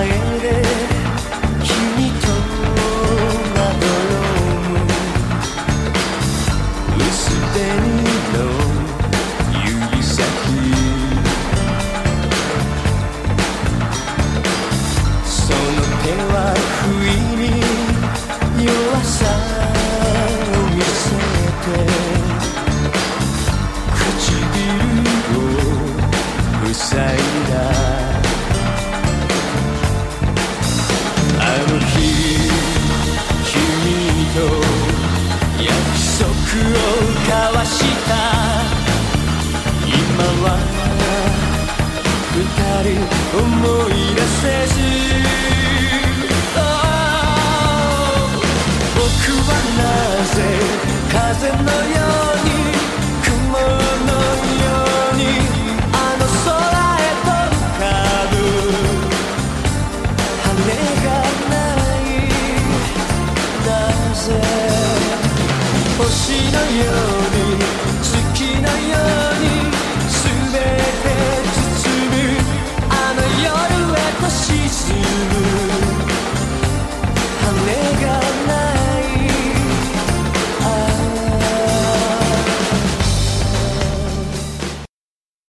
前で君とまどろむ薄紅の指先その手は不意に弱さを見せて唇を塞いだあの日君と約束を交わした今は二人思い出せず僕はなぜ風のように雲のようにあの空へと浮かぶ羽がないなぜ星のよう